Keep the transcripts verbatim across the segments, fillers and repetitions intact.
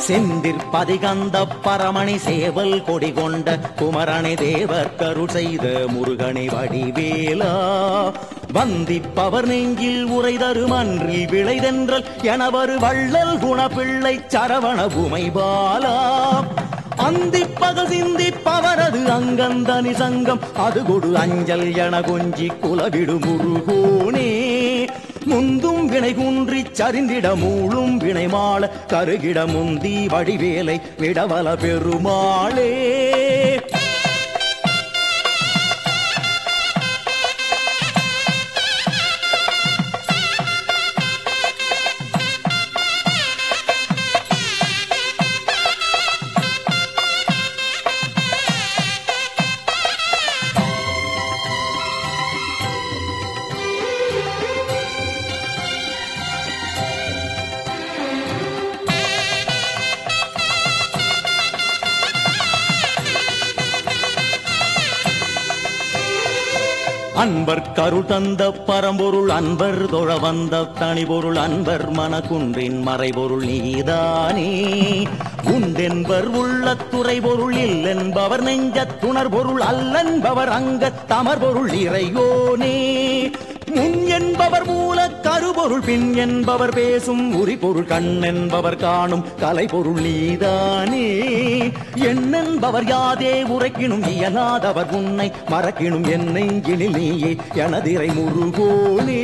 செந்திற்பதிகந்த பரமணி சேவல் கொடி கொண்ட குமரனை தேவர் கருள் செய்த முருகனை வடிவேலா வந்திப்பவர் நெஞ்சில் உரை தருமன்றில் விளைதென்றல் எனவரு வள்ளல் குணப்பிள்ளை சரவண பூமை பாலா அந்திப்பக சிந்திப்பவரது அங்கந்தனி சங்கம் அது கொடு அஞ்சல் என கொஞ்சி குலவிடு முருகோனே முந்தும் வினை குன்றி சரிந்திட மூளும் வினை மாள கருகிட முந்தி வடிவேலை விடவல பெருமாளே அன்பர் கருள் தந்த பரம்பொருள் அன்பர் தொழ வந்த தனிபொருள் அன்பர் மனக்குன்றின் மறைபொருள் நீதானே உண்டென்பர் உள்ள துறை பொருள் இல்லென்பவர் நெஞ்ச துணர் பொருள் அல்லன்பவர் அங்க தமர் பொருள் இறையோனே முன் என்பவர் மூல கருபொருள் பின் என்பவர் பேசும் உரி பொருள் கண் என்பவர் காணும் கலை பொருள் நீதானே என்னென்பவர் யாதே உரைக்கினும் இயலாதவர் உன்னை மறக்கினும் என் நெஞ்சினில் நீயே எனதிரை முருகோனே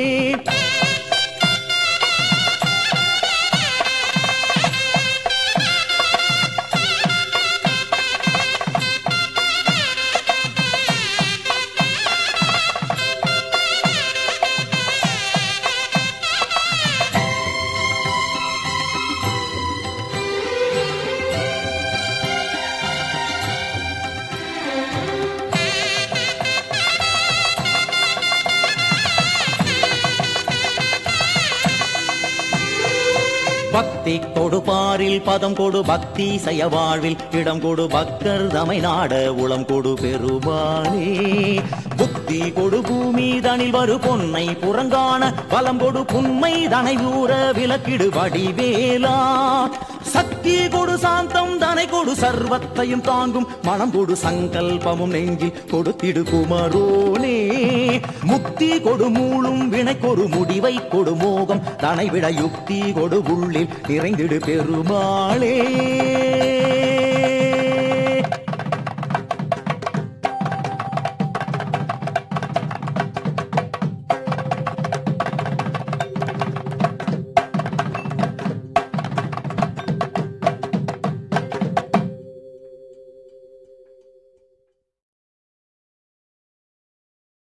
பக்தி கொடு பாரில் பதம் கொடு பக்தி செய்ய வாழ்வில் இடம் கொடு பக்தர் தமை நாட உளம் கொடு பெருமானே புத்தி கொடு பூமி தனில் வரு பொன்னை புறங்கான பலம் கொடு புன்மை தனை ஊற விலக்கிடு வடிவேலா சக்தி கொடு சாந்தம் தனை கொடு சர்வத்தையும் தாங்கும் மனம் கொடு சங்கல்பமும் நெஞ்சில் கொடுத்திடு குமரோனே முக்தி கொடு மூளும் வினை கொடு முடிவை கொடு மோகம் தனை விட யுக்தி கொடு உள்ளில் நிறைந்திடு பெருமாளே